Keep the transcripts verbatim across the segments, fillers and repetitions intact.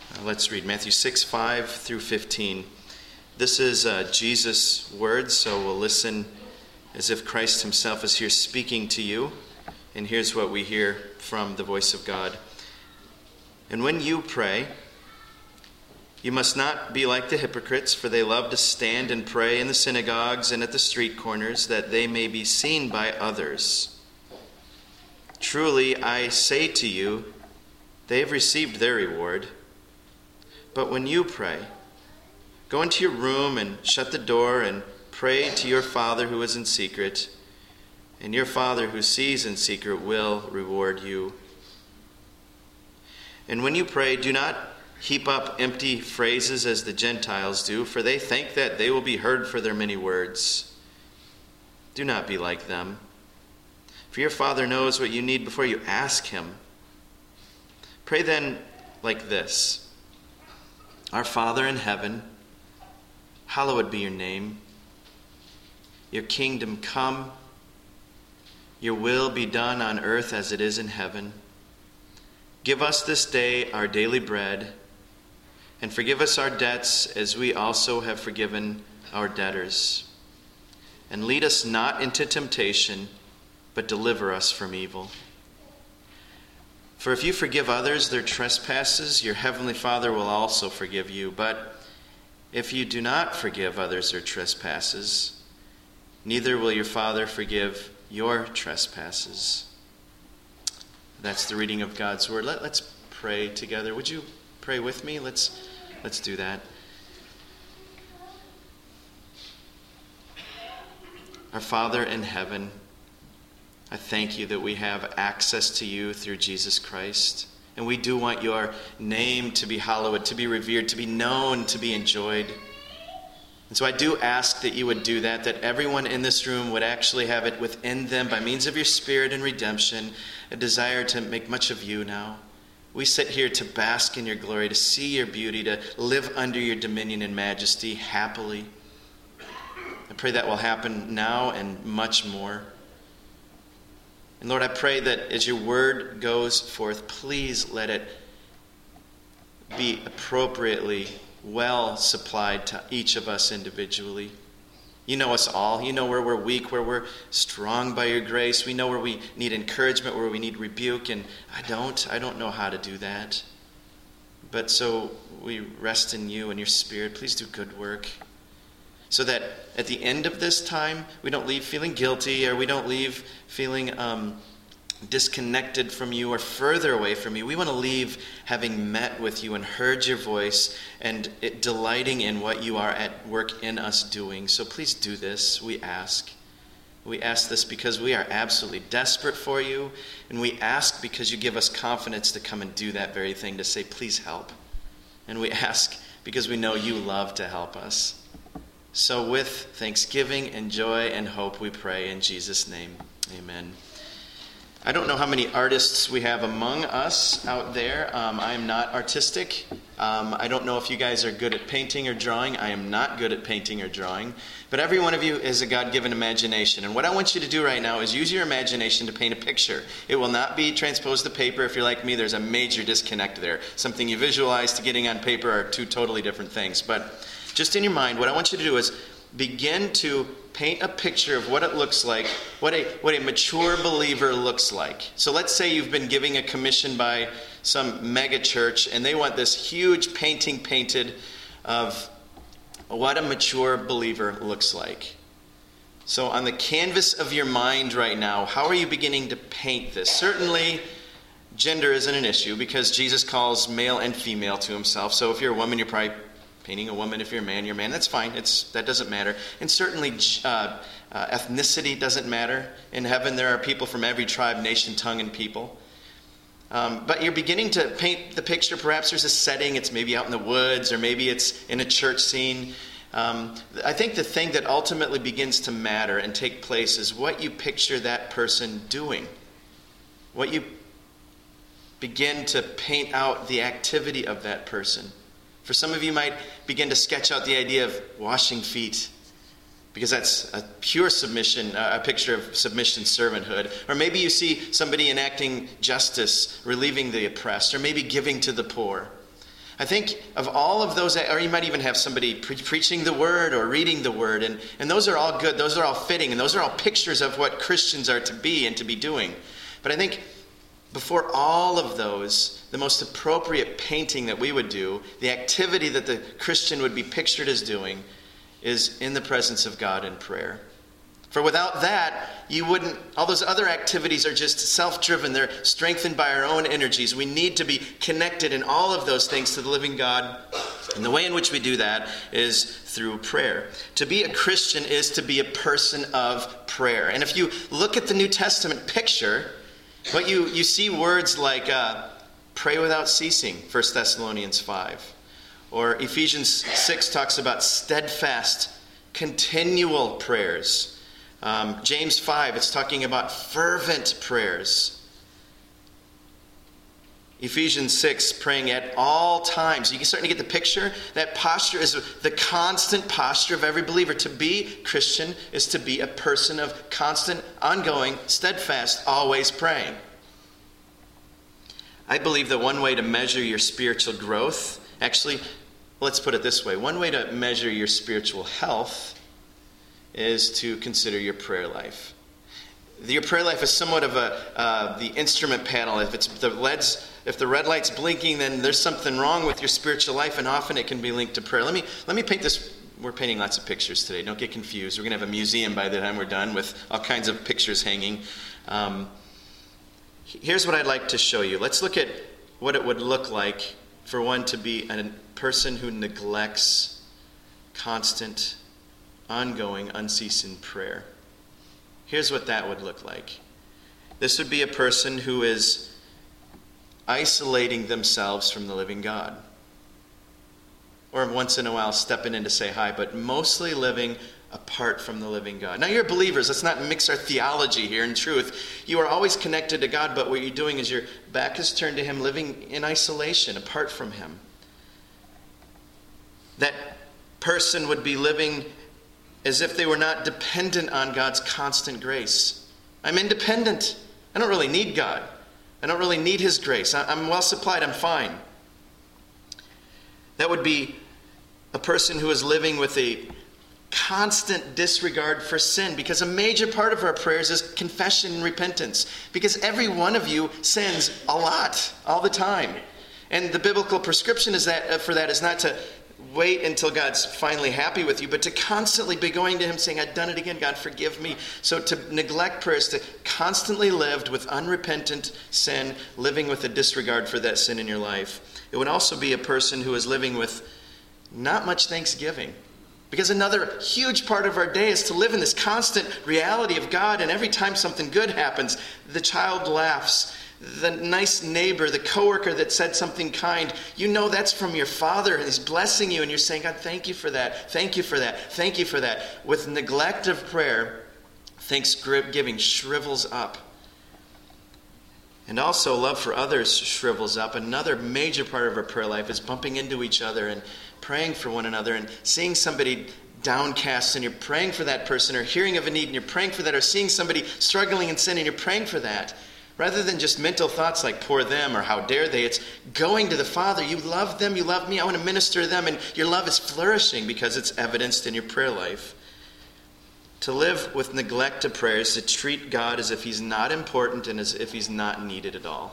Uh, let's read Matthew six, five through fifteen. This is uh, Jesus' words, so we'll listen as if Christ himself is here speaking to you. And here's what we hear from the voice of God. And when you pray, you must not be like the hypocrites, for they love to stand and pray in the synagogues and at the street corners, that they may be seen by others. Truly, I say to you, they have received their reward. But when you pray, go into your room and shut the door and pray to your Father who is in secret, and your Father who sees in secret will reward you. And when you pray, do not heap up empty phrases as the Gentiles do, for they think that they will be heard for their many words. Do not be like them, for your Father knows what you need before you ask him. Pray then like this: Our Father in heaven, hallowed be your name. Your kingdom come. Your will be done on earth as it is in heaven. Give us this day our daily bread, and forgive us our debts as we also have forgiven our debtors. And lead us not into temptation, but deliver us from evil. For if you forgive others their trespasses, your heavenly Father will also forgive you. But if you do not forgive others their trespasses, neither will your Father forgive your trespasses. That's the reading of God's word. Let, let's pray together. Would you pray with me? Let's, let's do that. Our Father in heaven, I thank you that we have access to you through Jesus Christ. And we do want your name to be hallowed, to be revered, to be known, to be enjoyed. And so I do ask that you would do that, that everyone in this room would actually have it within them by means of your Spirit and redemption, a desire to make much of you now. We sit here to bask in your glory, to see your beauty, to live under your dominion and majesty happily. I pray that will happen now and much more. And Lord, I pray that as your word goes forth, please let it be appropriately well supplied to each of us individually. You know us all. You know where we're weak, where we're strong by your grace. We know where we need encouragement, where we need rebuke, and I don't. I don't know how to do that. But so we rest in you and your Spirit. Please do good work, so that at the end of this time, we don't leave feeling guilty, or we don't leave feeling um, disconnected from you or further away from you. We want to leave having met with you and heard your voice and it, delighting in what you are at work in us doing. So please do this, we ask. We ask this because we are absolutely desperate for you, and we ask because you give us confidence to come and do that very thing, to say, please help. And we ask because we know you love to help us. So with thanksgiving and joy and hope, we pray in Jesus' name. Amen. I don't know how many artists we have among us out there. Um, I am not artistic. Um, I don't know if you guys are good at painting or drawing. I am not good at painting or drawing. But every one of you is a God-given imagination. And what I want you to do right now is use your imagination to paint a picture. It will not be transposed to paper. If you're like me, there's a major disconnect there. Something you visualize to getting on paper are two totally different things. But just in your mind, what I want you to do is begin to paint a picture of what it looks like, what a what a mature believer looks like. So let's say you've been giving a commission by some mega church, and they want this huge painting painted of what a mature believer looks like. So on the canvas of your mind right now, how are you beginning to paint this? Certainly, gender isn't an issue because Jesus calls male and female to himself. So if you're a woman, you're probably painting a woman. If you're a man, you're a man. That's fine. It's that doesn't matter. And certainly uh, uh, ethnicity doesn't matter. In heaven, there are people from every tribe, nation, tongue, and people. Um, but you're beginning to paint the picture. Perhaps there's a setting. It's maybe out in the woods, or maybe it's in a church scene. Um, I think the thing that ultimately begins to matter and take place is what you picture that person doing. What you begin to paint out the activity of that person. For some of you might begin to sketch out the idea of washing feet, because that's a pure submission, a picture of submission, servanthood. Or maybe you see somebody enacting justice, relieving the oppressed, or maybe giving to the poor. I think of all of those, or you might even have somebody pre- preaching the word or reading the word, and, and those are all good, those are all fitting, and those are all pictures of what Christians are to be and to be doing. But I think before all of those, the most appropriate painting that we would do, the activity that the Christian would be pictured as doing, is in the presence of God in prayer. For without that, you wouldn't, all those other activities are just self-driven. They're strengthened by our own energies. We need to be connected in all of those things to the living God. And the way in which we do that is through prayer. To be a Christian is to be a person of prayer. And if you look at the New Testament picture, what you, you see words like uh, pray without ceasing, First Thessalonians five. Or Ephesians six talks about steadfast, continual prayers. Um, James five, it's talking about fervent prayers. Ephesians six, praying at all times. You can start to get the picture. That posture is the constant posture of every believer. To be Christian is to be a person of constant, ongoing, steadfast, always praying. I believe that one way to measure your spiritual growth, actually, let's put it this way. One way to measure your spiritual health is to consider your prayer life. Your prayer life is somewhat of a uh, the instrument panel. If it's the leads, if the red light's blinking, then there's something wrong with your spiritual life, and often it can be linked to prayer. Let me let me paint this. We're painting lots of pictures today. Don't get confused. We're going to have a museum by the time we're done with all kinds of pictures hanging. Um, here's what I'd like to show you. Let's look at what it would look like for one to be a person who neglects constant, ongoing, unceasing prayer. Here's what that would look like. This would be a person who is isolating themselves from the living God. Or once in a while stepping in to say hi, but mostly living apart from the living God. Now, you're believers. Let's not mix our theology here. In truth, you are always connected to God, but what you're doing is your back is turned to Him, living in isolation, apart from Him. That person would be living as if they were not dependent on God's constant grace. I'm independent. I don't really need God. I don't really need His grace. I'm well supplied. I'm fine. That would be a person who is living with a constant disregard for sin, because a major part of our prayers is confession and repentance, because every one of you sins a lot, all the time. And the biblical prescription is that uh, for that is not to wait until God's finally happy with you, but to constantly be going to Him saying, I've done it again, God, forgive me. So to neglect prayer is to constantly live with unrepentant sin, living with a disregard for that sin in your life. It would also be a person who is living with not much thanksgiving. Because another huge part of our day is to live in this constant reality of God, and every time something good happens, the child laughs. The nice neighbor, the coworker that said something kind, you know that's from your Father, and He's blessing you, and you're saying, God, thank you for that, thank you for that, thank you for that. With neglect of prayer, thanksgiving shrivels up. And also love for others shrivels up. Another major part of our prayer life is bumping into each other and praying for one another, and seeing somebody downcast and you're praying for that person, or hearing of a need and you're praying for that, or seeing somebody struggling in sin and you're praying for that. Rather than just mental thoughts like poor them or how dare they, it's going to the Father. You love them, you love me, I want to minister to them, and your love is flourishing because it's evidenced in your prayer life. To live with neglect to prayer is to treat God as if He's not important and as if He's not needed at all.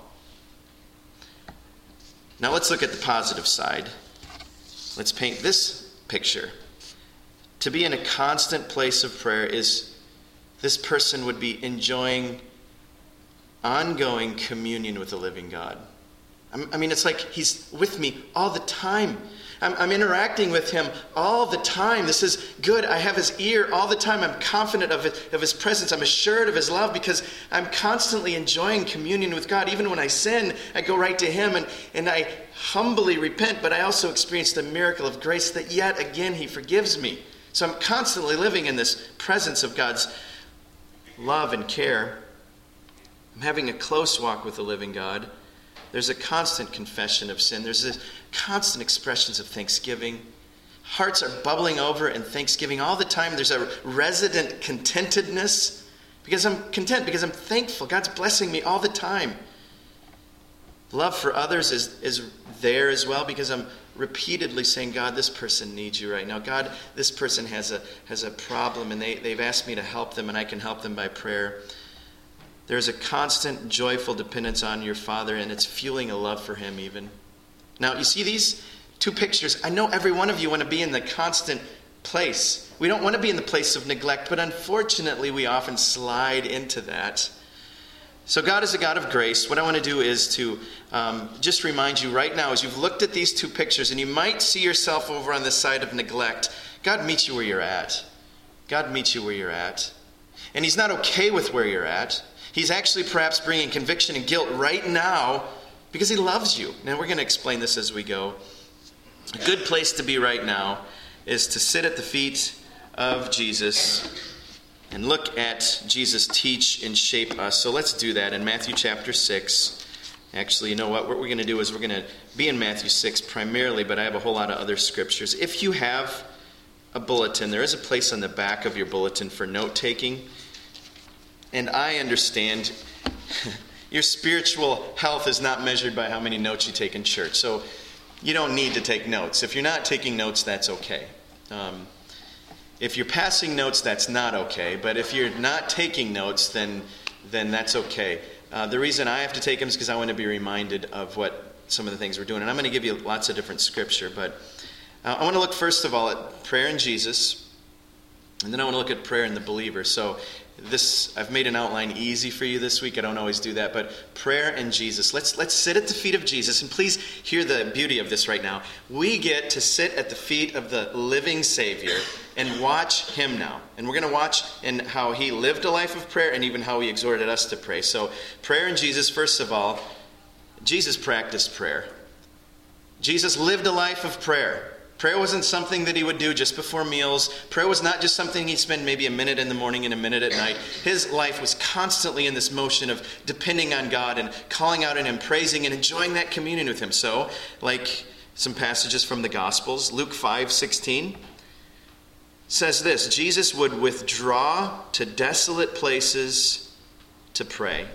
Now let's look at the positive side. Let's paint this picture. To be in a constant place of prayer is this person would be enjoying ongoing communion with the living God. I mean, it's like He's with me all the time. I'm, I'm interacting with Him all the time. This is good. I have His ear all the time. I'm confident of, it, of His presence. I'm assured of His love because I'm constantly enjoying communion with God. Even when I sin, I go right to Him and, and I humbly repent, but I also experience the miracle of grace that yet again He forgives me. So I'm constantly living in this presence of God's love and care. I'm having a close walk with the living God. There's a constant confession of sin. There's a constant expressions of thanksgiving. Hearts are bubbling over in thanksgiving all the time. There's a resident contentedness because I'm content, because I'm thankful. God's blessing me all the time. Love for others is, is there as well because I'm repeatedly saying, God, this person needs you right now. God, this person has a has a problem and they, they've asked me to help them and I can help them by prayer. There's a constant, joyful dependence on your Father, and it's fueling a love for him even. Now, you see these two pictures. I know every one of you want to be in the constant place. We don't want to be in the place of neglect, but unfortunately we often slide into that. So God is a God of grace. What I want to do is to um, just remind you right now, as you've looked at these two pictures, and you might see yourself over on the side of neglect, God meets you where you're at. God meets you where you're at. And he's not okay with where you're at. He's actually perhaps bringing conviction and guilt right now because he loves you. Now, we're going to explain this as we go. A good place to be right now is to sit at the feet of Jesus and look at Jesus teach and shape us. So let's do that in Matthew chapter six. Actually, you know what? What we're going to do is we're going to be in Matthew six primarily, but I have a whole lot of other scriptures. If you have a bulletin, there is a place on the back of your bulletin for note-taking. And I understand your spiritual health is not measured by how many notes you take in church. So you don't need to take notes. If you're not taking notes, that's okay. Um, If you're passing notes, that's not okay. But if you're not taking notes, then then that's okay. Uh, the reason I have to take them is because I want to be reminded of what some of the things we're doing. And I'm going to give you lots of different scripture. But uh, I want to look first of all at prayer in Jesus. And then I want to look at prayer in the believer. So this, I've made an outline easy for you this week. I don't always do that. But prayer and Jesus. Let's, let's sit at the feet of Jesus. And please hear the beauty of this right now. We get to sit at the feet of the living Savior and watch him now. And we're going to watch in how he lived a life of prayer and even how he exhorted us to pray. So prayer in Jesus, first of all, Jesus practiced prayer. Jesus lived a life of prayer. Prayer wasn't something that he would do just before meals. Prayer was not just something he'd spend maybe a minute in the morning and a minute at night. His life was constantly in this motion of depending on God and calling out on him, praising and enjoying that communion with him. So, like some passages from the Gospels, Luke five sixteen says this: Jesus would withdraw to desolate places to pray.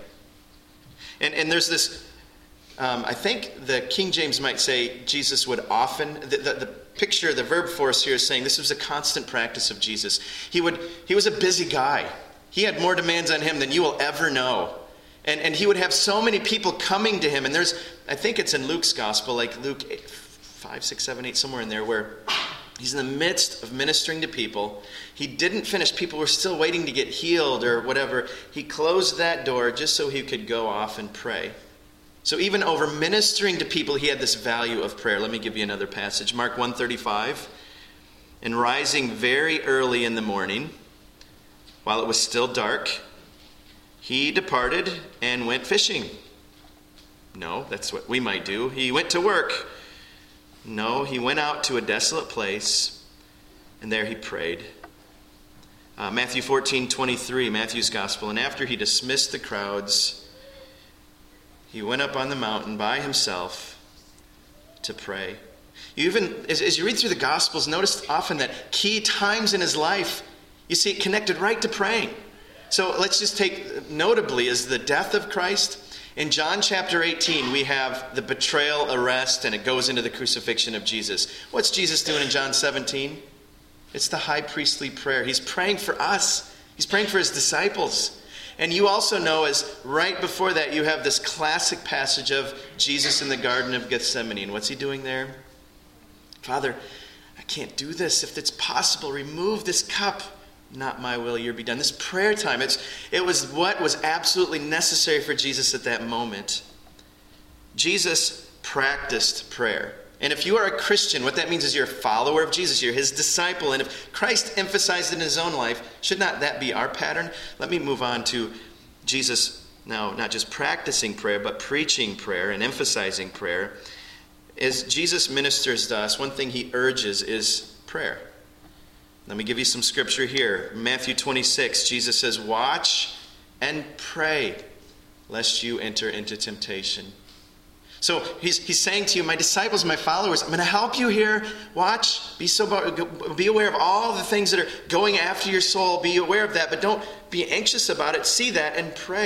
And, and there's this, um, I think the King James might say Jesus would often, the, the, the picture, the verb for us here is saying this was a constant practice of Jesus. He would, he was a busy guy. He had more demands on him than you will ever know. And, and he would have so many people coming to him. And there's, I think it's in Luke's gospel, like Luke eight, five, six, seven, eight, somewhere in there, where he's in the midst of ministering to people. He didn't finish. People were still waiting to get healed or whatever. He closed that door just so he could go off and pray. So even over ministering to people, he had this value of prayer. Let me give you another passage. Mark one thirty-five. And rising very early in the morning, while it was still dark, he departed and went fishing. No, that's what we might do. He went to work. No, he went out to a desolate place, and there he prayed. Uh, Matthew fourteen twenty-three, Matthew's gospel. And after he dismissed the crowds, he went up on the mountain by himself to pray. You even, as, as you read through the Gospels, notice often that key times in his life, you see it connected right to praying. So let's just take, notably, is the death of Christ. In John chapter eighteen, we have the betrayal, arrest, and it goes into the crucifixion of Jesus. What's Jesus doing in John seventeen? It's the high priestly prayer. He's praying for us. He's praying for his disciples. And you also know, as right before that, you have this classic passage of Jesus in the Garden of Gethsemane. And what's he doing there? Father, I can't do this. If it's possible, remove this cup. Not my will, your be done. This prayer time, it's, it was what was absolutely necessary for Jesus at that moment. Jesus practiced prayer. And if you are a Christian, what that means is you're a follower of Jesus. You're his disciple. And if Christ emphasized it in his own life, should not that be our pattern? Let me move on to Jesus now, not just practicing prayer, but preaching prayer and emphasizing prayer. As Jesus ministers to us, one thing he urges is prayer. Let me give you some scripture here. Matthew twenty-six, Jesus says, watch and pray, lest you enter into temptation. So he's, he's saying to you, my disciples, my followers, I'm going to help you here. Watch, be so be aware of all the things that are going after your soul. Be aware of that, but don't be anxious about it. See that and pray.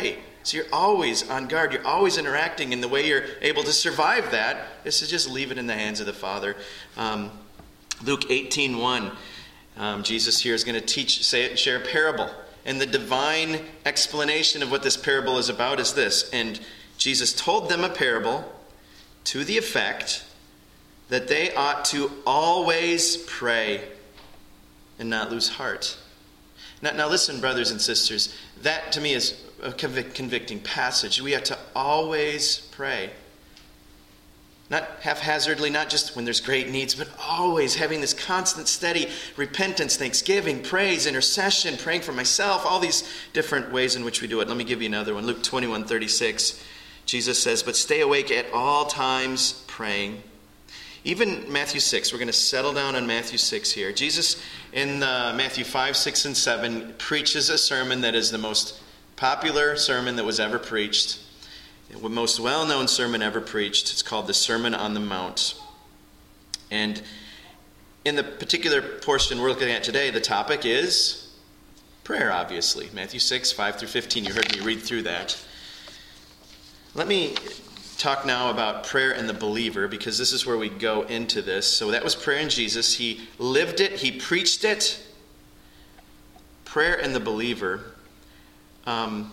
So you're always on guard. You're always interacting. And the way you're able to survive that is to just leave it in the hands of the Father. Um, Luke eighteen one, um, Jesus here is going to teach, say, share a parable. And the divine explanation of what this parable is about is this. And Jesus told them a parable to the effect that they ought to always pray and not lose heart. Now, now listen, brothers and sisters, that to me is a convic- convicting passage. We have to always pray. Not haphazardly, not just when there's great needs, but always having this constant, steady repentance, thanksgiving, praise, intercession, praying for myself, all these different ways in which we do it. Let me give you another one. Luke twenty-one thirty-six, Jesus says, "But stay awake at all times praying." Even Matthew six, we're going to settle down on Matthew six here. Jesus in uh, Matthew five, six, and seven preaches a sermon that is the most popular sermon that was ever preached. The most well-known sermon ever preached. It's called the Sermon on the Mount. And in the particular portion we're looking at today, the topic is prayer, obviously. Matthew six, five through fifteen. You heard me read through that. Let me talk now about prayer and the believer, because this is where we go into this. So that was prayer in Jesus. He lived it. He preached it. Prayer and the believer. Um...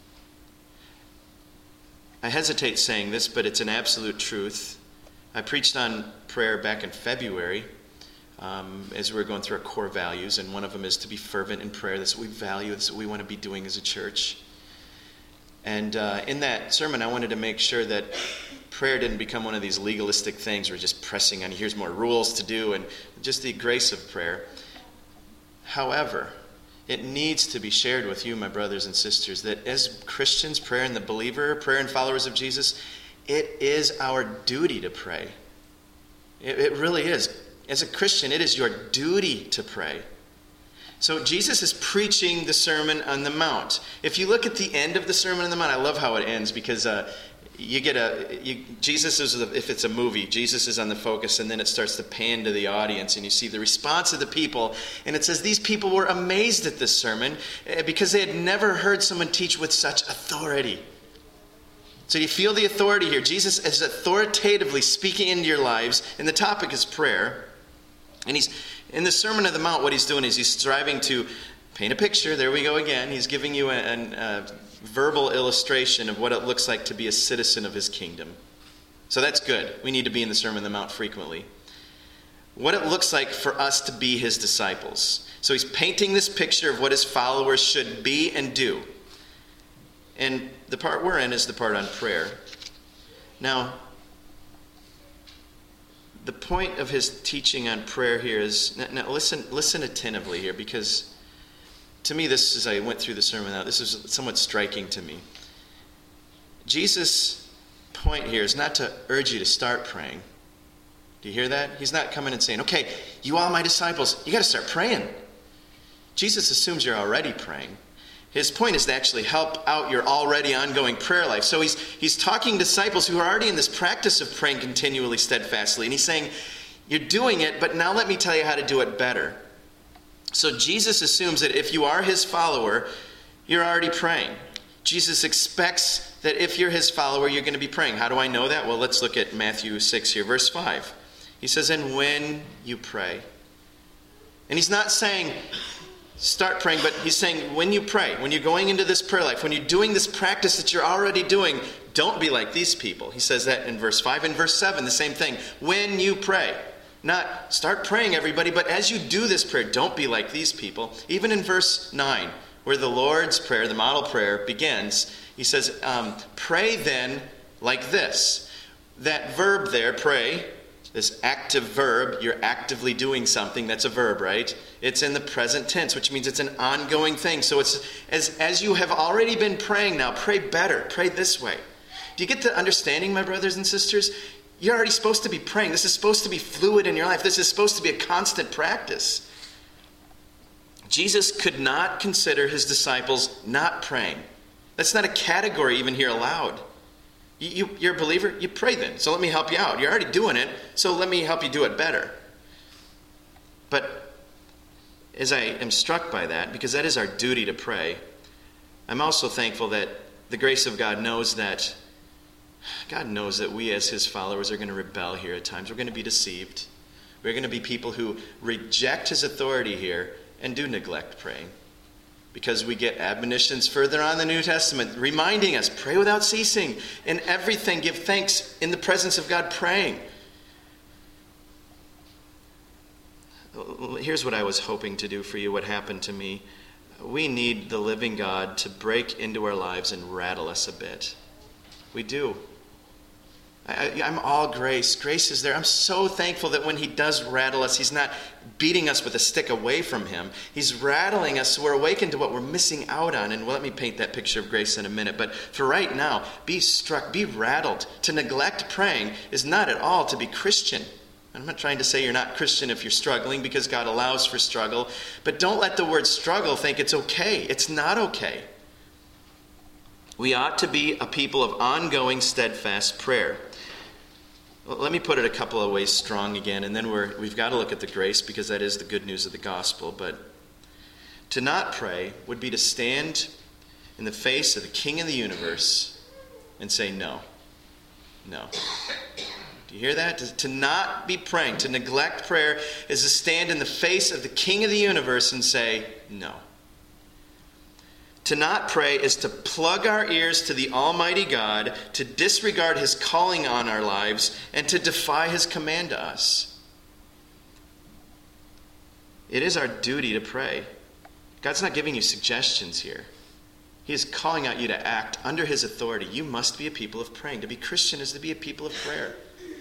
I hesitate saying this, but it's an absolute truth. I preached on prayer back in February um, as we were going through our core values, and one of them is to be fervent in prayer. That's what we value. That's what we want to be doing as a church. And uh, in that sermon, I wanted to make sure that prayer didn't become one of these legalistic things. We're just pressing on, here's more rules to do, and just the grace of prayer. However, it needs to be shared with you, my brothers and sisters, that as Christians, prayer and the believer, prayer and followers of Jesus, it is our duty to pray. It, it really is. As a Christian, it is your duty to pray. So Jesus is preaching the Sermon on the Mount. If you look at the end of the Sermon on the Mount, I love how it ends, because uh, you get a you, Jesus is the, if it's a movie, Jesus is on the focus, and then it starts to pan to the audience, and you see the response of the people, and it says these people were amazed at this sermon because they had never heard someone teach with such authority. So you feel the authority here. Jesus is authoritatively speaking into your lives, and the topic is prayer. And he's in the Sermon on the Mount. What he's doing is he's striving to paint a picture. There we go again. He's giving you an. an uh, verbal illustration of what it looks like to be a citizen of his kingdom. So that's good. We need to be in the Sermon on the Mount frequently. What it looks like for us to be his disciples. So he's painting this picture of what his followers should be and do. And the part we're in is the part on prayer. Now, the point of his teaching on prayer here is, now listen, listen attentively here, because to me, this, as I went through the sermon now, this is somewhat striking to me. Jesus' point here is not to urge you to start praying. Do you hear that? He's not coming and saying, okay, you all my disciples, you got to start praying. Jesus assumes you're already praying. His point is to actually help out your already ongoing prayer life. So he's, he's talking to disciples who are already in this practice of praying continually, steadfastly. And he's saying, you're doing it, but now let me tell you how to do it better. So Jesus assumes that if you are his follower, you're already praying. Jesus expects that if you're his follower, you're going to be praying. How do I know that? Well, let's look at Matthew six here, verse five. He says, and when you pray. And he's not saying start praying, but he's saying when you pray, when you're going into this prayer life, when you're doing this practice that you're already doing, don't be like these people. He says that in verse five. In verse seven, the same thing. When you pray. Not start praying, everybody, but as you do this prayer, don't be like these people. Even in verse nine, where the Lord's Prayer, the model prayer, begins, he says, um, pray then like this. That verb there, pray, this active verb, you're actively doing something. That's a verb, right? It's in the present tense, which means it's an ongoing thing. So it's as, as you have already been praying now, pray better. Pray this way. Do you get the understanding, my brothers and sisters? You're already supposed to be praying. This is supposed to be fluid in your life. This is supposed to be a constant practice. Jesus could not consider his disciples not praying. That's not a category even here allowed. You, you, you're a believer? You pray then. So let me help you out. You're already doing it, so let me help you do it better. But as I am struck by that, because that is our duty to pray, I'm also thankful that the grace of God knows that God knows that we as his followers are going to rebel here at times. We're going to be deceived. We're going to be people who reject his authority here and do neglect praying. Because we get admonitions further on in the New Testament reminding us, pray without ceasing. In everything, give thanks in the presence of God praying. Here's what I was hoping to do for you, what happened to me. We need the living God to break into our lives and rattle us a bit. We do. I, I'm all grace. Grace is there. I'm so thankful that when he does rattle us, he's not beating us with a stick away from him. He's rattling us so we're awakened to what we're missing out on. And well, let me paint that picture of grace in a minute. But for right now, be struck, be rattled. To neglect praying is not at all to be Christian. I'm not trying to say you're not Christian if you're struggling, because God allows for struggle. But don't let the word struggle think it's okay. It's not okay. We ought to be a people of ongoing, steadfast prayer. Well, let me put it a couple of ways strong again, and then we're, we've got to look at the grace, because that is the good news of the gospel. But to not pray would be to stand in the face of the King of the universe and say no. No. Do you hear that? To, to not be praying, to neglect prayer, is to stand in the face of the King of the universe and say no. To not pray is to plug our ears to the Almighty God, to disregard his calling on our lives, and to defy his command to us. It is our duty to pray. God's not giving you suggestions here. He is calling out you to act under his authority. You must be a people of praying. To be Christian is to be a people of prayer.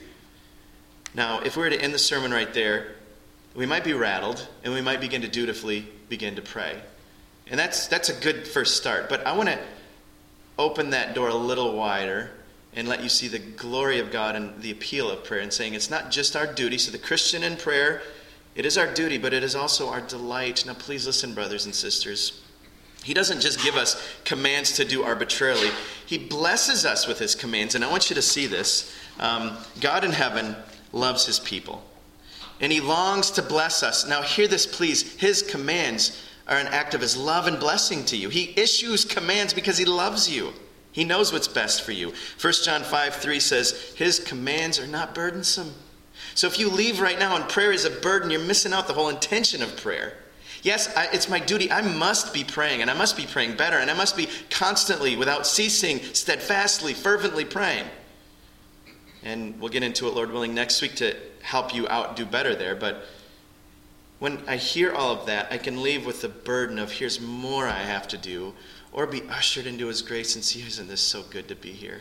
Now, if we were to end the sermon right there, we might be rattled, and we might begin to dutifully begin to pray. And that's that's a good first start. But I want to open that door a little wider and let you see the glory of God and the appeal of prayer, and saying it's not just our duty. So the Christian in prayer, it is our duty, but it is also our delight. Now please listen, brothers and sisters. He doesn't just give us commands to do arbitrarily. He blesses us with his commands. And I want you to see this. Um, God in heaven loves his people, and he longs to bless us. Now hear this, please. His commands are an act of his love and blessing to you. He issues commands because he loves you. He knows what's best for you. First John five three says, his commands are not burdensome. So if you leave right now and prayer is a burden, you're missing out the whole intention of prayer. Yes, I, it's my duty. I must be praying, and I must be praying better, and I must be constantly, without ceasing, steadfastly, fervently praying. And we'll get into it, Lord willing, next week to help you out do better there. But when I hear all of that, I can leave with the burden of here's more I have to do, or be ushered into his grace and see, isn't this so good to be here?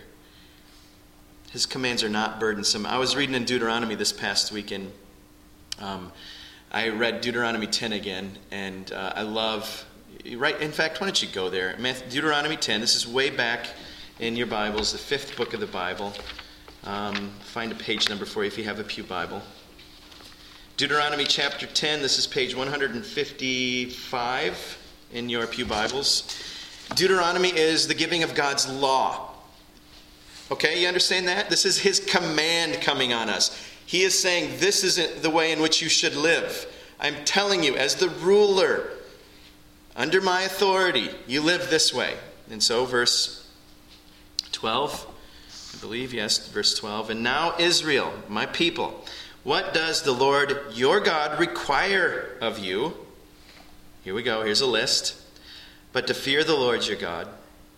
His commands are not burdensome. I was reading in Deuteronomy this past week, and um, I read Deuteronomy ten again, and uh, I love, right? In fact, why don't you go there? Deuteronomy ten, this is way back in your Bibles, the fifth book of the Bible. Um, find a page number for you if you have a pew Bible. Deuteronomy chapter ten, this is page one hundred fifty-five in your pew Bibles. Deuteronomy is the giving of God's law. Okay, you understand that? This is his command coming on us. He is saying this isn't the way in which you should live. I'm telling you, as the ruler, under my authority, you live this way. And so verse twelve, I believe, yes, verse twelve. And now Israel, my people, what does the Lord your God require of you? Here we go, here's a list. But to fear the Lord your God,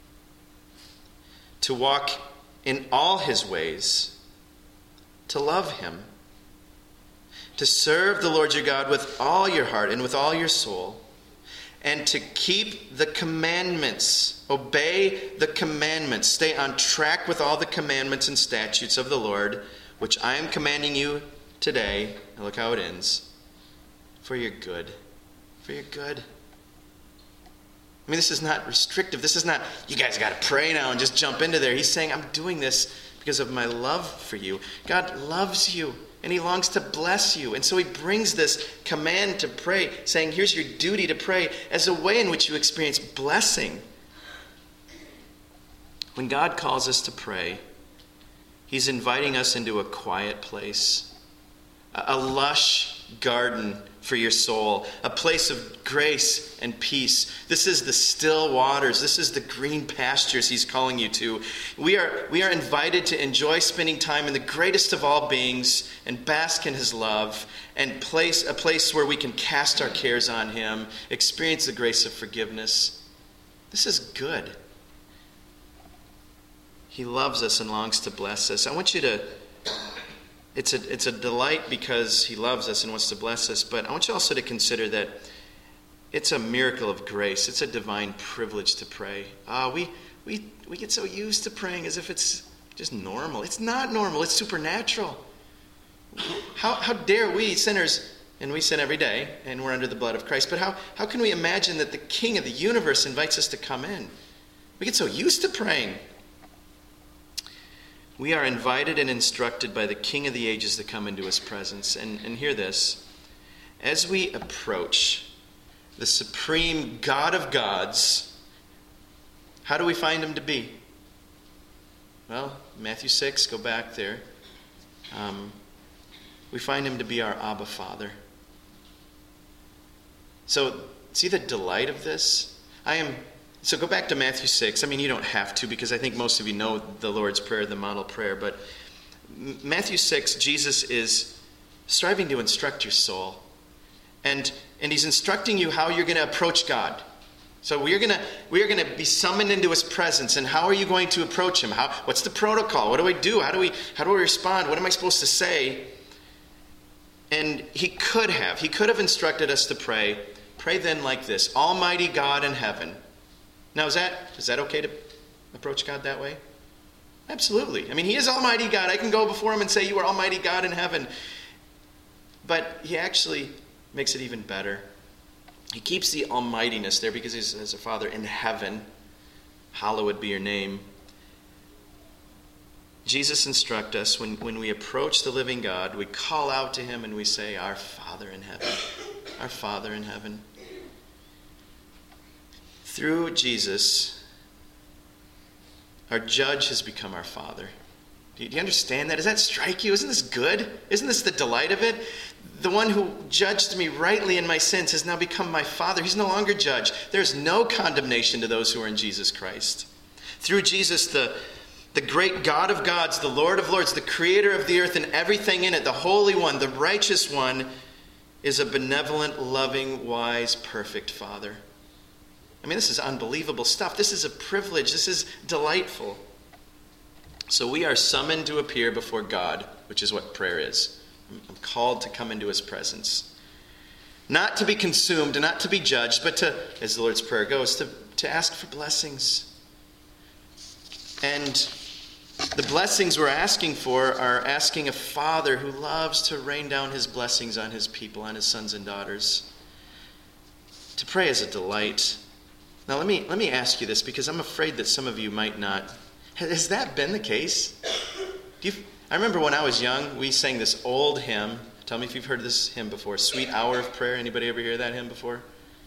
to walk in all his ways, to love him, to serve the Lord your God with all your heart and with all your soul, and to keep the commandments, obey the commandments, stay on track with all the commandments and statutes of the Lord, which I am commanding you today. And look how it ends. For your good. For your good. I mean, this is not restrictive. This is not, you guys got to pray now and just jump into there. He's saying, I'm doing this because of my love for you. God loves you, and he longs to bless you. And so he brings this command to pray, saying, here's your duty to pray, as a way in which you experience blessing. When God calls us to pray, he's inviting us into a quiet place, a lush garden for your soul, a place of grace and peace. This is the still waters. This is the green pastures he's calling you to. We are, we are invited to enjoy spending time in the greatest of all beings and bask in his love, and place a place where we can cast our cares on him, experience the grace of forgiveness. This is good. He loves us and longs to bless us. I want you to, it's a, it's a delight because he loves us and wants to bless us, but I want you also to consider that it's a miracle of grace. It's a divine privilege to pray. Uh, we, we, we get so used to praying as if it's just normal. It's not normal. It's supernatural. How, how dare we sinners, and we sin every day, and we're under the blood of Christ, but how, how can we imagine that the King of the universe invites us to come in? We get so used to praying. We are invited and instructed by the King of the ages to come into his presence. And, and hear this. As we approach the supreme God of gods, how do we find him to be? Well, Matthew six, go back there. Um, we find him to be our Abba Father. So, see the delight of this? I am... So go back to Matthew six. I mean, you don't have to, because I think most of you know the Lord's Prayer, the model prayer. But Matthew six, Jesus is striving to instruct your soul. And, and he's instructing you how you're going to approach God. So we are going to we are going to be summoned into his presence. And how are you going to approach him? How, what's the protocol? What do I do? How do we how do I respond? What am I supposed to say? And he could have. He could have instructed us to pray. Pray then like this: Almighty God in heaven. Now, is that is that okay to approach God that way? Absolutely. I mean, he is Almighty God. I can go before him and say, you are Almighty God in heaven. But he actually makes it even better. He keeps the almightiness there because he says, our Father in heaven, hallowed be your name. Jesus instructs us when, when we approach the living God, we call out to him and we say, our Father in heaven, our Father in heaven. Through Jesus, our judge has become our Father. Do you understand that? Does that strike you? Isn't this good? Isn't this the delight of it? The one who judged me rightly in my sins has now become my Father. He's no longer judge. There's no condemnation to those who are in Jesus Christ. Through Jesus, the, the great God of gods, the Lord of lords, the creator of the earth and everything in it, the Holy One, the righteous one, is a benevolent, loving, wise, perfect Father. I mean, this is unbelievable stuff. This is a privilege. This is delightful. So we are summoned to appear before God, which is what prayer is. I'm called to come into his presence. Not to be consumed and not to be judged, but to, as the Lord's Prayer goes, to, to ask for blessings. And the blessings we're asking for are asking a Father who loves to rain down his blessings on his people, on his sons and daughters. To pray is a delight. Now let me let me ask you this, because I'm afraid that some of you might not. Has that been the case? Do you, I remember when I was young, we sang this old hymn. Tell me if you've heard this hymn before. Sweet Hour of Prayer. Anybody ever hear that hymn before?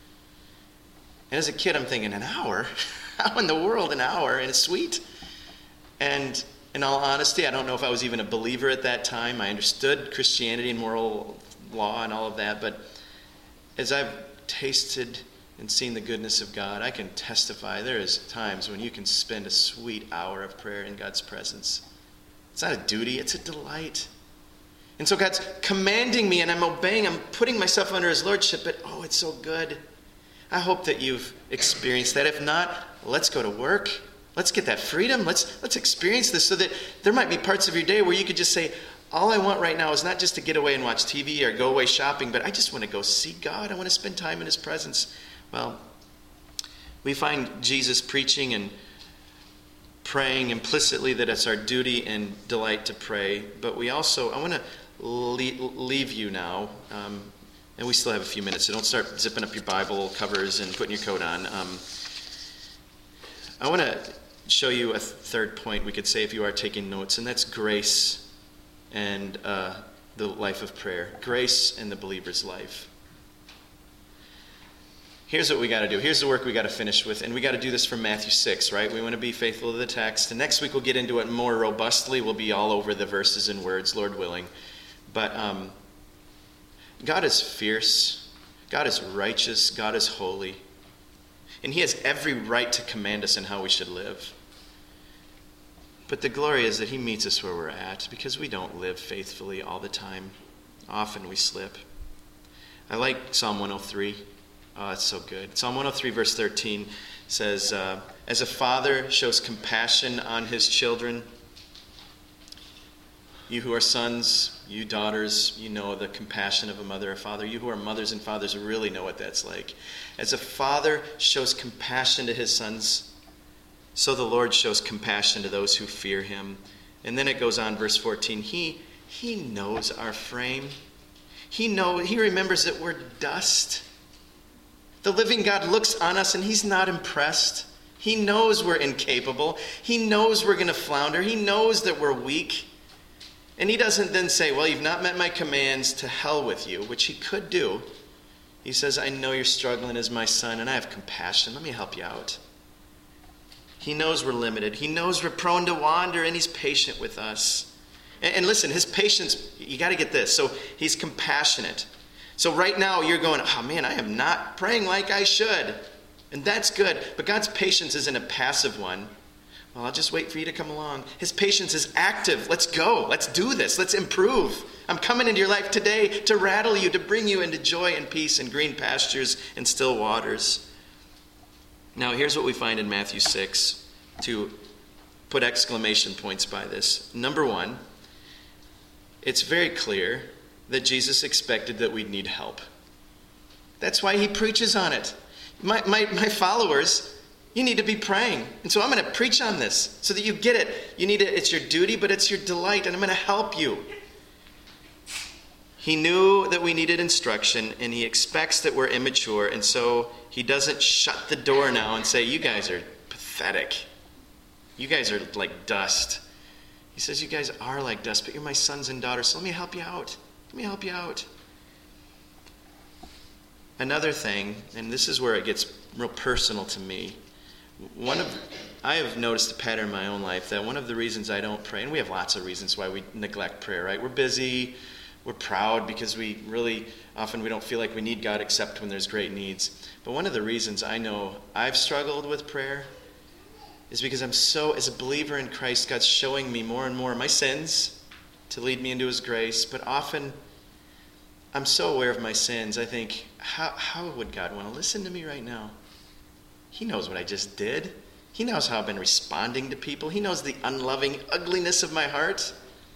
And as a kid, I'm thinking, an hour? How in the world an hour? And it's sweet? And in all honesty, I don't know if I was even a believer at that time. I understood Christianity and moral law and all of that. But as I've tasted and seeing the goodness of God, I can testify there is times when you can spend a sweet hour of prayer in God's presence. It's not a duty, it's a delight. And so God's commanding me and I'm obeying, I'm putting myself under his lordship, but oh, it's so good. I hope that you've experienced that. If not, let's go to work. Let's get that freedom. Let's let's experience this so that there might be parts of your day where you could just say, all I want right now is not just to get away and watch T V or go away shopping, but I just want to go see God. I want to spend time in his presence. Well, we find Jesus preaching and praying implicitly that it's our duty and delight to pray. But we also, I want to leave you now, um, and we still have a few minutes, so don't start zipping up your Bible covers and putting your coat on. Um, I want to show you a third point, we could say, if you are taking notes, and that's grace and uh, the life of prayer. Grace in the believer's life. Here's what we got to do. Here's the work we got to finish with. And we got to do this from Matthew six, right? We want to be faithful to the text. And next week we'll get into it more robustly. We'll be all over the verses and words, Lord willing. But um, God is fierce. God is righteous. God is holy. And he has every right to command us in how we should live. But the glory is that he meets us where we're at because we don't live faithfully all the time. Often we slip. I like Psalm one oh three. Oh, it's so good. Psalm one oh three verse thirteen says, uh, as a father shows compassion on his children, you who are sons, you daughters, you know the compassion of a mother or father. You who are mothers and fathers really know what that's like. As a father shows compassion to his sons, so the Lord shows compassion to those who fear him. And then it goes on, verse fourteen. He, he knows our frame. He know, he remembers that we're dust. The living God looks on us and he's not impressed. He knows we're incapable. He knows we're going to flounder. He knows that we're weak. And he doesn't then say, well, you've not met my commands, to hell with you, which he could do. He says, I know you're struggling as my son, and I have compassion. Let me help you out. He knows we're limited. He knows we're prone to wander, and he's patient with us. And, and listen, his patience, you got to get this. So he's compassionate. So right now you're going, oh man, I am not praying like I should. And that's good. But God's patience isn't a passive one. Well, I'll just wait for you to come along. His patience is active. Let's go. Let's do this. Let's improve. I'm coming into your life today to rattle you, to bring you into joy and peace and green pastures and still waters. Now, here's what we find in Matthew six to put exclamation points by this. Number one, it's very clear that Jesus expected that we'd need help. That's why he preaches on it. My, my, my followers, you need to be praying. And so I'm going to preach on this so that you get it. You need it. It's your duty, but it's your delight, and I'm going to help you. He knew that we needed instruction, and he expects that we're immature, and so he doesn't shut the door now and say, you guys are pathetic. You guys are like dust. He says, you guys are like dust, but you're my sons and daughters, so let me help you out. Let me help you out. Another thing, and this is where it gets real personal to me. One of, I have noticed a pattern in my own life that one of the reasons I don't pray, and we have lots of reasons why we neglect prayer, right? We're busy, we're proud because we really, often we don't feel like we need God except when there's great needs. But one of the reasons I know I've struggled with prayer is because I'm so, as a believer in Christ, God's showing me more and more my sins to lead me into his grace. But often, I'm so aware of my sins, I think, how, how would God want to listen to me right now? He knows what I just did. He knows how I've been responding to people. He knows the unloving ugliness of my heart.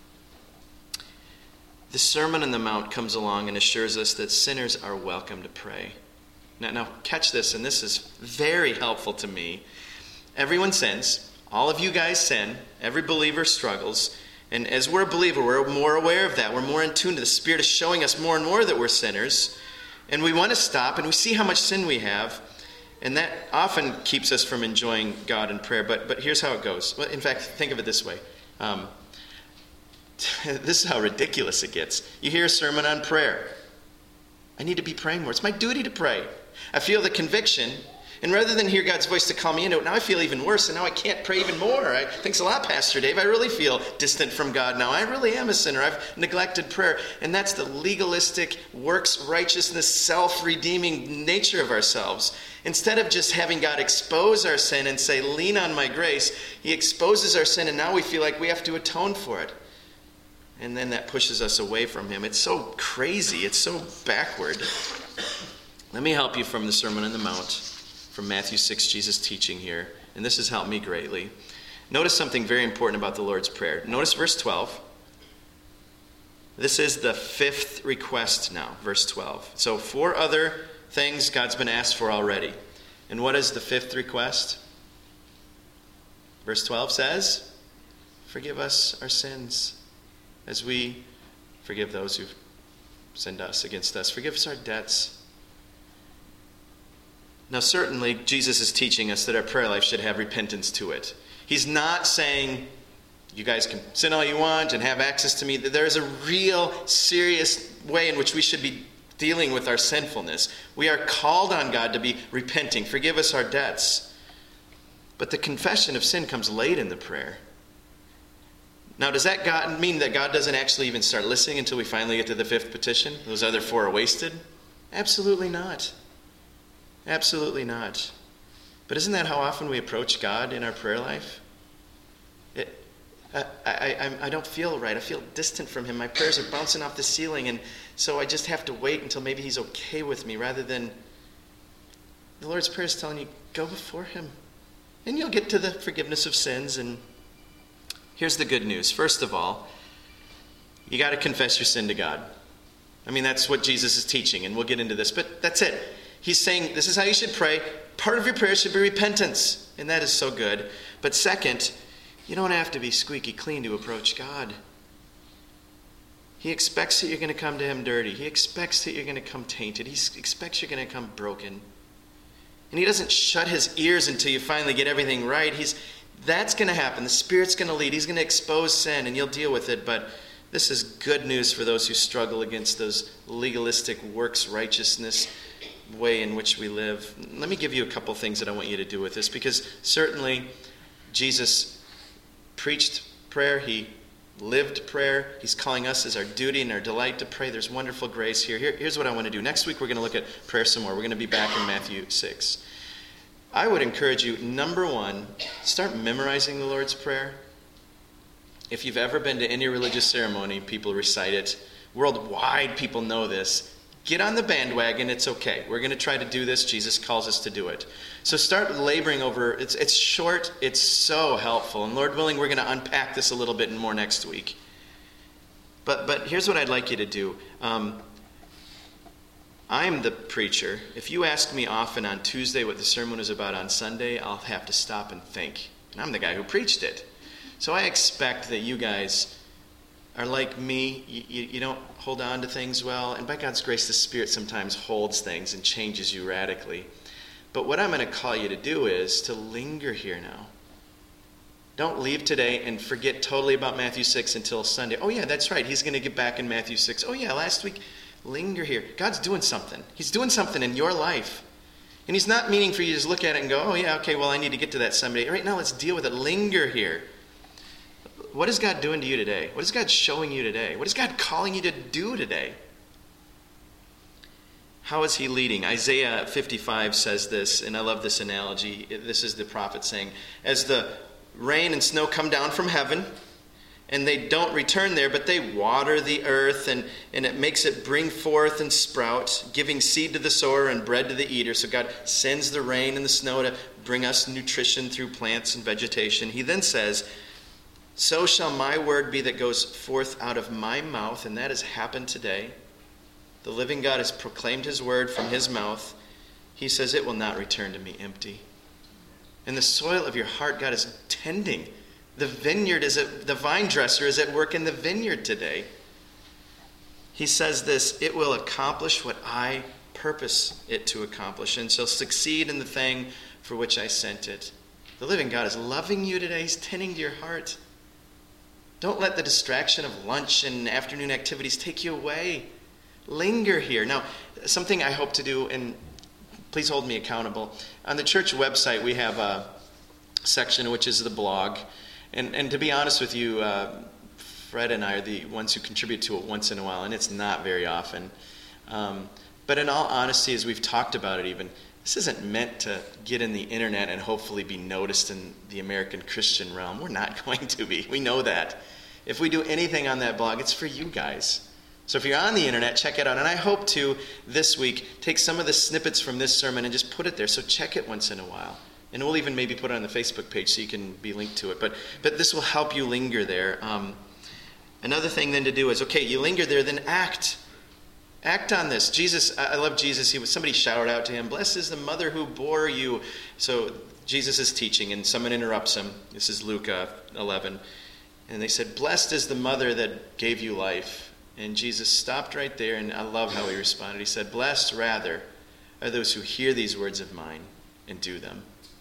The Sermon on the Mount comes along and assures us that sinners are welcome to pray. Now, now catch this, and this is very helpful to me. Everyone sins. All of you guys sin. Every believer struggles. And as we're a believer, we're more aware of that. We're more in tune to the Spirit is showing us more and more that we're sinners. And we want to stop, and we see how much sin we have. And that often keeps us from enjoying God in prayer. But but here's how it goes. Well, in fact, think of it this way. Um, this is how ridiculous it gets. You hear a sermon on prayer. I need to be praying more. It's my duty to pray. I feel the conviction. And rather than hear God's voice to call me into it, now I feel even worse, and now I can't pray even more. I, thanks a lot, Pastor Dave. I really feel distant from God now. I really am a sinner. I've neglected prayer. And that's the legalistic, works righteousness, self-redeeming nature of ourselves. Instead of just having God expose our sin and say, lean on my grace, he exposes our sin, and now we feel like we have to atone for it. And then that pushes us away from him. It's so crazy. It's so backward. Let me help you from the Sermon on the Mount. From Matthew six, Jesus teaching here, and this has helped me greatly. Notice something very important about the Lord's Prayer. Notice verse twelve. This is the fifth request now, verse twelve. So four other things God's been asked for already. And what is the fifth request? Verse twelve says, forgive us our sins as we forgive those who've sinned us against us. Forgive us our debts. Now, certainly, Jesus is teaching us that our prayer life should have repentance to it. He's not saying, you guys can sin all you want and have access to me. There is a real, serious way in which we should be dealing with our sinfulness. We are called on God to be repenting. Forgive us our debts. But the confession of sin comes late in the prayer. Now, does that God mean that God doesn't actually even start listening until we finally get to the fifth petition? Those other four are wasted? Absolutely not. Absolutely not. But isn't that how often we approach God in our prayer life? It, I, I, I, I don't feel right. I feel distant from him. My prayers are bouncing off the ceiling, and so I just have to wait until maybe he's okay with me, rather than the Lord's Prayer is telling you, go before him. And you'll get to the forgiveness of sins. And here's the good news. First of all, you got to confess your sin to God. I mean, that's what Jesus is teaching, and we'll get into this. But that's it. He's saying this is how you should pray. Part of your prayer should be repentance, and that is so good. But second, you don't have to be squeaky clean to approach God. He expects that you're going to come to him dirty. He expects that you're going to come tainted. He expects you're going to come broken. And he doesn't shut his ears until you finally get everything right. He's that's going to happen. The Spirit's going to lead. He's going to expose sin, and you'll deal with it. But this is good news for those who struggle against those legalistic works righteousness way in which we live. Let me give you a couple things that I want you to do with this, because certainly Jesus preached prayer. He lived prayer. He's calling us as our duty and our delight to pray. There's wonderful grace here. here. Here's what I want to do. Next week we're going to look at prayer some more. We're going to be back in Matthew six. I would encourage you, number one, start memorizing the Lord's Prayer. If you've ever been to any religious ceremony, people recite it. Worldwide, people know this. Get on the bandwagon. It's okay. We're going to try to do this. Jesus calls us to do it. So start laboring over. It's it's short. It's so helpful. And Lord willing, we're going to unpack this a little bit more next week. But but here's what I'd like you to do. Um, I'm the preacher. If you ask me often on Tuesday what the sermon was about on Sunday, I'll have to stop and think. And I'm the guy who preached it. So I expect that you guys are like me. You, you, you don't hold on to things well. And by God's grace, the Spirit sometimes holds things and changes you radically. But what I'm going to call you to do is to linger here now. Don't leave today and forget totally about Matthew six until Sunday. Oh yeah, that's right. He's going to get back in Matthew six. Oh yeah, last week. Linger here. God's doing something. He's doing something in your life. And he's not meaning for you to just look at it and go, oh yeah, okay, well I need to get to that someday. Right now, let's deal with it. Linger here. What is God doing to you today? What is God showing you today? What is God calling you to do today? How is he leading? Isaiah fifty-five says this, and I love this analogy. This is the prophet saying, as the rain and snow come down from heaven, and they don't return there, but they water the earth, and, and it makes it bring forth and sprout, giving seed to the sower and bread to the eater. So God sends the rain and the snow to bring us nutrition through plants and vegetation. He then says, so shall my word be that goes forth out of my mouth, and that has happened today. The living God has proclaimed his word from his mouth. He says it will not return to me empty. And the soil of your heart, God is tending. The vineyard is at, the vine dresser is at work in the vineyard today. He says this, it will accomplish what I purpose it to accomplish, and shall succeed in the thing for which I sent it. The living God is loving you today. He's tending to your heart. Don't let the distraction of lunch and afternoon activities take you away. Linger here. Now, something I hope to do, and please hold me accountable. On the church website, we have a section which is the blog. And and to be honest with you, uh, Fred and I are the ones who contribute to it once in a while, and it's not very often. Um, but in all honesty, as we've talked about it even, this isn't meant to get in the internet and hopefully be noticed in the American Christian realm. We're not going to be. We know that. If we do anything on that blog, it's for you guys. So if you're on the internet, check it out. And I hope to, this week, take some of the snippets from this sermon and just put it there. So check it once in a while. And we'll even maybe put it on the Facebook page so you can be linked to it. But but this will help you linger there. Um, another thing then to do is, okay, you linger there, then act. Act on this. Jesus, I love Jesus. He was, somebody shouted out to him, blessed is the mother who bore you. So Jesus is teaching, and someone interrupts him. This is Luke uh, eleven. And they said, blessed is the mother that gave you life. And Jesus stopped right there, and I love how he responded. He said, blessed rather are those who hear these words of mine and do them.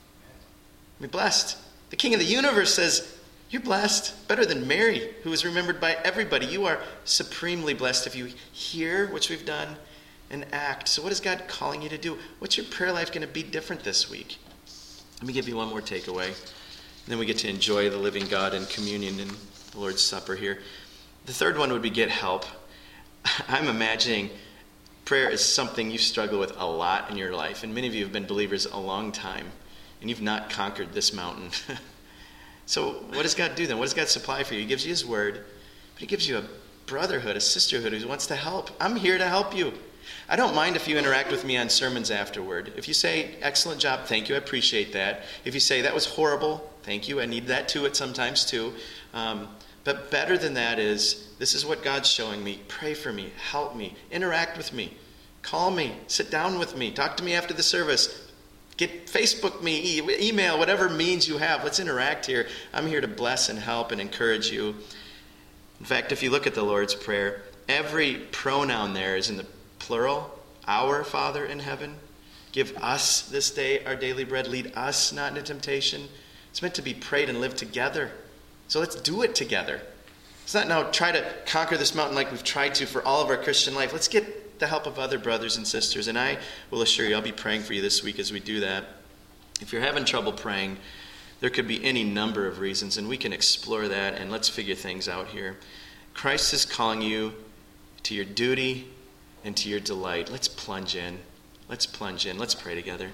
I mean, blessed. The King of the universe says, you're blessed. Better than Mary, who is remembered by everybody. You are supremely blessed if you hear what we've done and act. So what is God calling you to do? What's your prayer life going to be different this week? Let me give you one more takeaway. And then we get to enjoy the living God in communion. And the Lord's Supper here. The third one would be get help. I'm imagining prayer is something you struggle with a lot in your life, and many of you have been believers a long time, and you've not conquered this mountain. So what does God do then? What does God supply for you? He gives you his word, but he gives you a brotherhood, a sisterhood who wants to help. I'm here to help you. I don't mind if you interact with me on sermons afterward. If you say, excellent job, thank you, I appreciate that. If you say, that was horrible, thank you, I need that too at sometimes too. Um, but better than that is, this is what God's showing me. Pray for me, help me, interact with me, call me, sit down with me, talk to me after the service. Get Facebook me, e- email, whatever means you have. Let's interact here. I'm here to bless and help and encourage you. In fact, if you look at the Lord's Prayer, every pronoun there is in the plural. Our Father in heaven, give us this day our daily bread. Lead us not into temptation. It's meant to be prayed and lived together. So let's do it together. Let's not now try to conquer this mountain like we've tried to for all of our Christian life. Let's get the help of other brothers and sisters. And I will assure you, I'll be praying for you this week as we do that. If you're having trouble praying, there could be any number of reasons, and we can explore that, and let's figure things out here. Christ is calling you to your duty and to your delight. Let's plunge in. Let's plunge in. Let's pray together.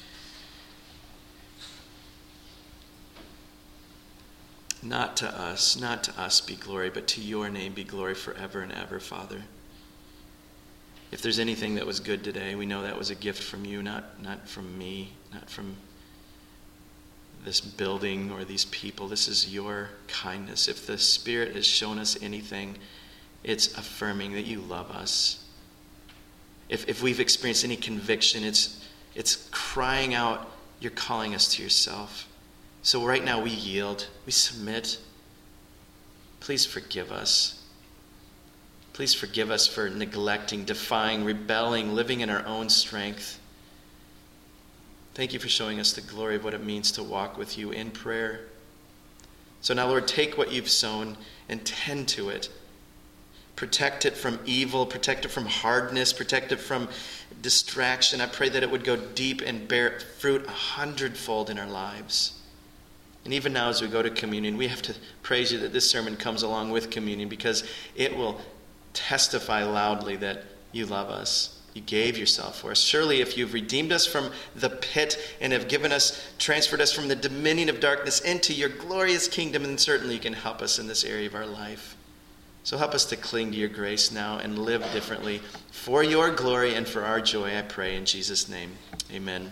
Not to us, not to us be glory, but to your name be glory forever and ever, Father. If there's anything that was good today, we know that was a gift from you, not, not from me, not from this building or these people. This is your kindness. If the Spirit has shown us anything, it's affirming that you love us. If if we've experienced any conviction, it's it's crying out, you're calling us to yourself. So right now we yield, we submit. Please forgive us. Please forgive us for neglecting, defying, rebelling, living in our own strength. Thank you for showing us the glory of what it means to walk with you in prayer. So now, Lord, take what you've sown and tend to it. Protect it from evil, protect it from hardness, protect it from distraction. I pray that it would go deep and bear fruit a hundredfold in our lives. And even now as we go to communion, we have to praise you that this sermon comes along with communion, because it will testify loudly that you love us. You gave yourself for us. Surely if you've redeemed us from the pit and have given us, transferred us from the dominion of darkness into your glorious kingdom, then certainly you can help us in this area of our life. So help us to cling to your grace now and live differently for your glory and for our joy, I pray in Jesus' name. Amen.